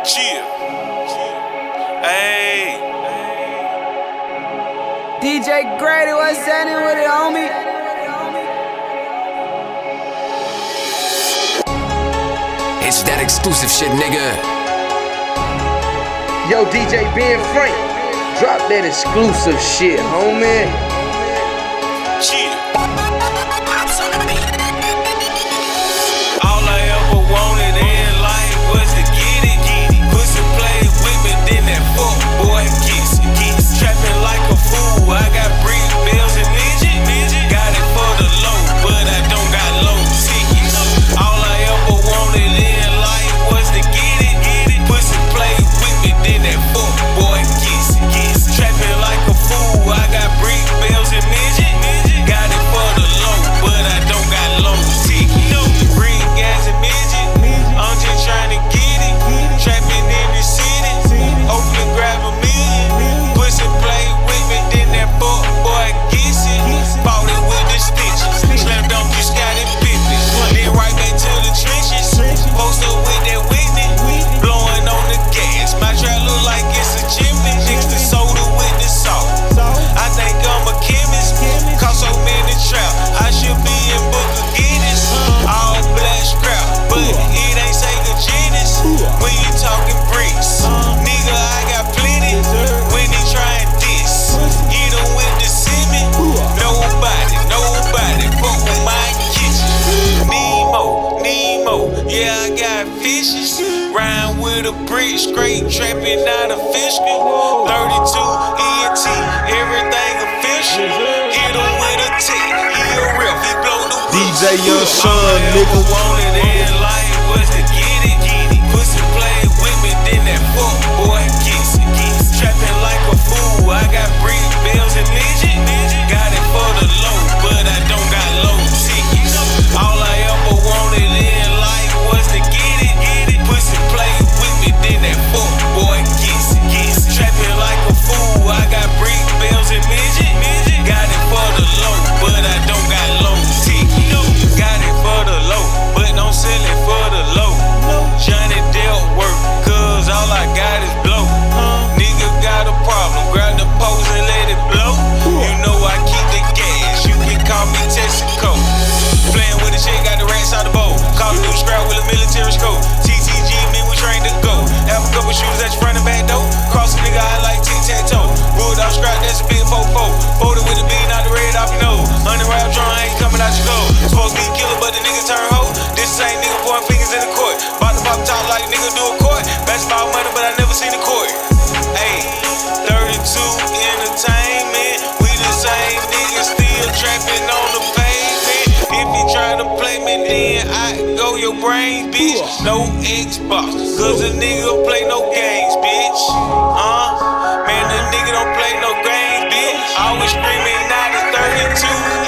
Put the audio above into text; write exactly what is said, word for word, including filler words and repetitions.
Chill. Hey. D J Grady, what's happening with it, homie? It's that exclusive shit, nigga. Yo, D J Ben Frank, drop that exclusive shit, homie. Chill. All I ever wanted in life was to get it. Pussy played with me, then that fuck boy gets it. Trapping like a fool, I got brick bells and midget. Got it for the low, but I don't got low tickets. All I ever wanted in life was to get it. Pussy played with me, then that fuck boy gets it. Trapping like a fool, I got brick bells and midget. Got it for the low, but I don't got low tickets. Brick gas and midget, I'm just trying to get it. Trapping in the city, Oakland grab a million. Pussy play with me, then that fuck boy gets it. Bought it with the stitches, slam dunk, you got it Pippin. Then right back to the trenches, post up with that Whitney, blowing on the gas. My trap look like it's a chimney, mix the soda with the salt. I think I'm a chemist, cause so many trap. I should be in Book of Guinness, all black scrap, but it ain't Sega Genesis. When you talking bricks, nigga, I got plenty. When he tryin' this, he done went to see me. Nobody, nobody fuck with my kitchen. Nemo, Nemo, yeah, I got fishes. Rhyme with a brick, straight trapping out of Fishkin. thirty-two E N T, everything official. Hit him with a T, he a rip, he blow the D J Young Son, nigga. Wanted in life was to get it. Pussy play with me, then that fuck boy gets it. Trapping like a fool, I got brick bells and midget. Got it for the low, but I don't got low tickets. All I ever wanted in life was to get it. Pussy play with me, then that fuck boy gets it. Trapping like a fool, I got brick bells and midget. Got it for the low, but I don't got low tickets. Got it for the low, but don't sell it for the low. Johnny Depp work, cause all I got is blow. Nigga got a problem, grab the pose and let it blow. You know I keep the gas, you can call me Texaco. Playing with the chick, got the rats out the bowl. Call the new scrap with a military scope. T T G, me, we trained to go. Have a couple shoes at your front and back door. Cross a nigga, I like tic-tac-toe. Bulldog scrap, that's a big fofo. Folded with a bean out the red off your nose. Hundred rap drum ain't coming out your goal. Supposed to be killer, but the nigga turn hoe. This same nigga pointing fingers in the court. Bout to pop top like a nigga do a court. Basketball money, but I never seen a court. Ayy, thirty-two entertainment. We the same niggas still trapping on the pavement. If you try to play me, then I go your brain, bitch. No Xbox, cause a nigga play no games, bitch. Uh, man, the nigga don't play no games, bitch. Always screaming out of thirty-two